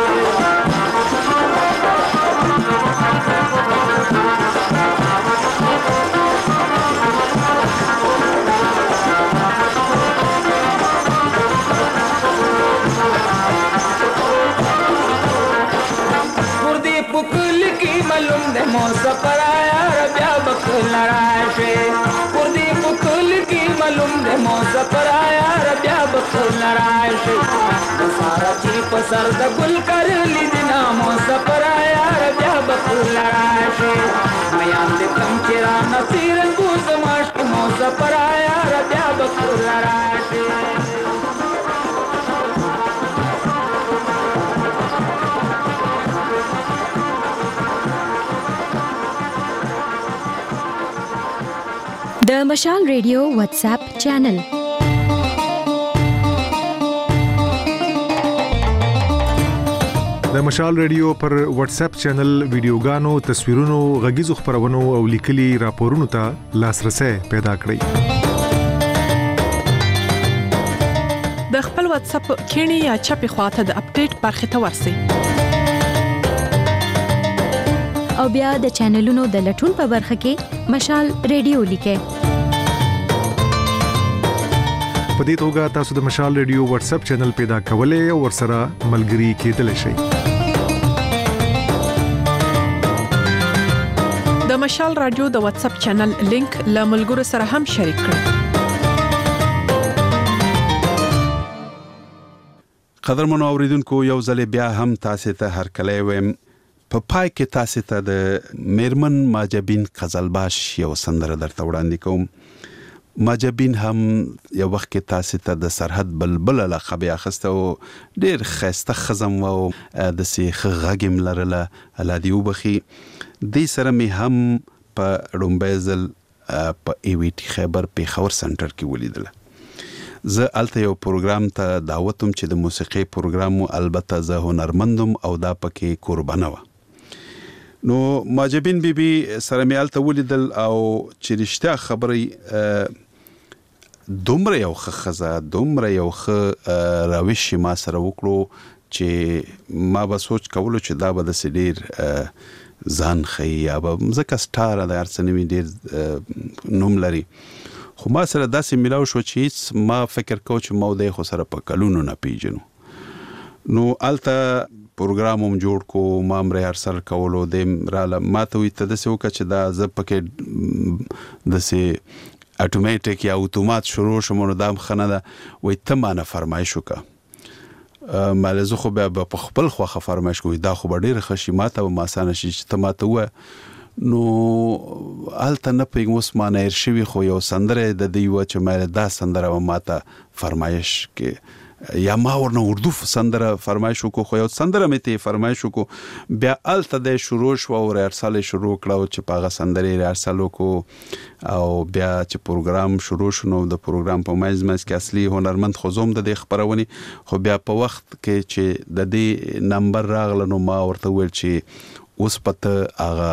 معلوم ده مو سفرایا بیا بخور راشه پردی پکل کی معلوم ده مو سفرایا بیا بخور راشه سارا چی پسر د ګل کر لیدنا مو سفرایا بیا بخور راشه میان د کم چرا نصیر بوز ماش مو سفرایا بیا بخور راشه د مشال ریډیو واتس اپ چینل د مشال ریډیو پر واتس اپ چینل ویډیوګانو تصویرونو غږیزو خبرونو او لیکلي راپورونو ته لاسرسي پیدا کړئ د خپل واتس اپ کینی یا چپی خواته د اپډیټ برخه ته ورسی او بیا د چینلونو د لټون په برخه کې مشال ریډیو لیکه په دې توګه تاسو د مشال ریډیو واتس اپ چینل پیدا کولای او ورسره ملګري کېدلی شئ د مشال رادیو د واتس اپ چینل لینک له ملګرو سره هم شریک کړئ قدرمنو اوریدونکو یو ځل بیا هم تاسو ته هر کله ویم په پای کې تاسو ته د میرمن ماجبین قزلباش یو سندره درته وړاندې کوم ماجبین هم یو وخت کې تاسو ته د سرحد بلبل لقب اخیسته او ډیر خسته خزم او د سیخ غږم لرله الادی وبخي د سره می هم په رومبزل په ای وی ټی خیبر پیښور سنټر کې ولیدله زه الته یو پروګرام ته دعوتم چې د موسیقي پروګرام البته زه هنرمندم او دا پکې قربانه و نو ماجبین بیبي سره می الته ولیدل او چې رښتیا خبري دومره یو خزه دومره یو راويش ما سره وکړو چې ما به سوچ کولو چې دا به د سډیر ځان خي یا به مزه سټار د ارسنوي ډیر نوم لري خو ما سره داسې ملاو شو چې ما فکر کو چې مو د خو سره په کلونو نه پیژنو نو الته پروګرام هم جوړ کو ما مر ارسل کولو د راله ماته وي ته د سو کچ دا ز پکې د سي اتوماتیک یا اتومات شروع شوم نو دام خنه دا وي ته ما نه فرمایش وکا مالزه خو به په خپل خوخه فرمایش کوي دا خو ډیر خشیماته او ماسانه شي چې ته ماته و نو الته نه پیګ مسمانه ارشوي خو یو سندره د دیو چې مې دا سندره ماته فرمایش کې یا ما ورنه اردو سندره فرمایش کو خو یو سندره مې ته فرمایش کو بیا الته د شروع شو او ارسال شروع کړو چې پاغه سندره ارسال کو او بیا چې پروګرام شروع شنو د پروګرام په مېز کې اصلي هنرمند خوزوم د خبرونه خو بیا په وخت کې چې د دې نمبر راغله نو ما ورته ویل چې اوس پته هغه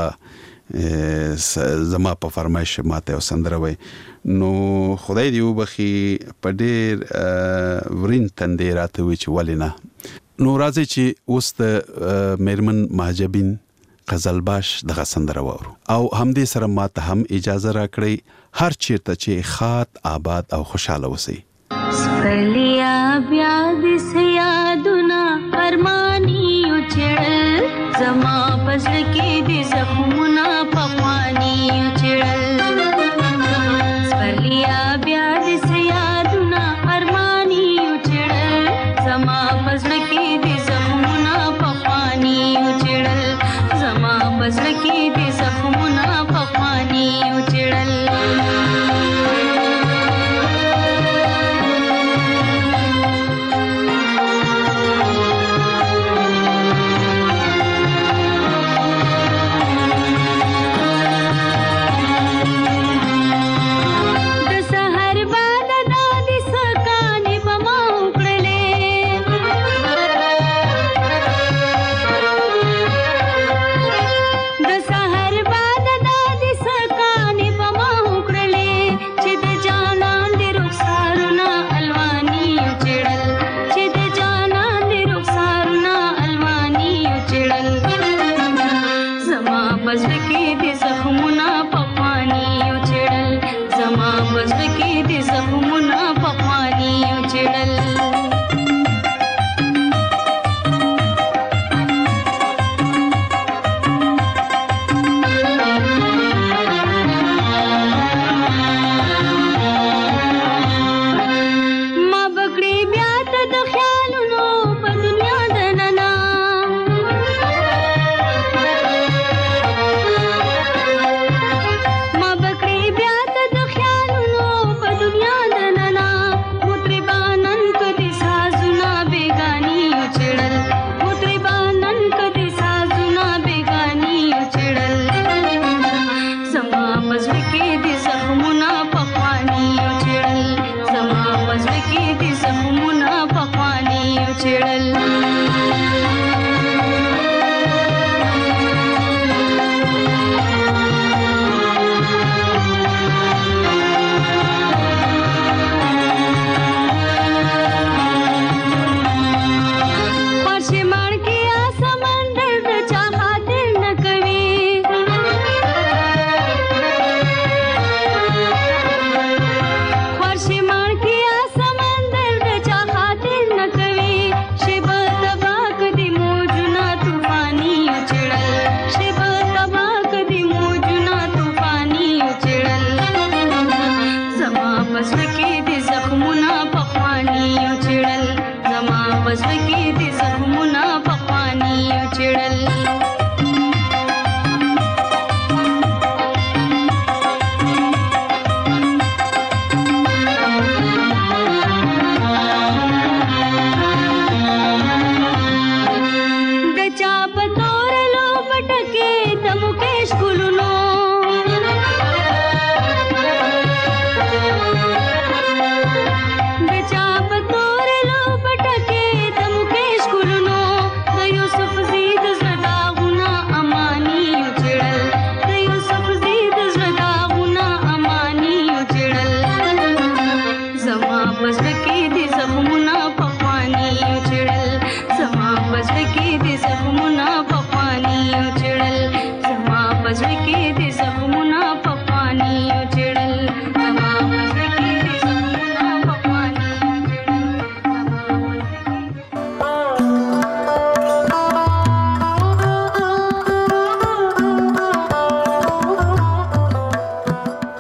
زما په فرمایش ماته او سندره وای نو خدای دی وبخي په ډیر ورین تندې راته وی چې ولینا نو راځي چې اوس د میرمن ماجبین قزلباش دغه سندره وورو او هم دې سره ماته هم اجازه راکړي هر چیرته چې خاط آباد او خوشاله وسی سپلیا بیا د سیادونه ارمانی چړل زما پس کې د زخمونه پخوانی چړل سپلیا بیا د سیادونه ارمانی چړل زما پس کې د زخمونه پخوانی چړل زما پس کې د زخمونه پخوانی چړل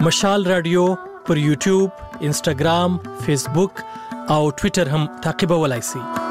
مشال رادیو پر یوټیوب، انسټاګرام، فیسبوک او ټوئیټر هم تعقیبولای شئ.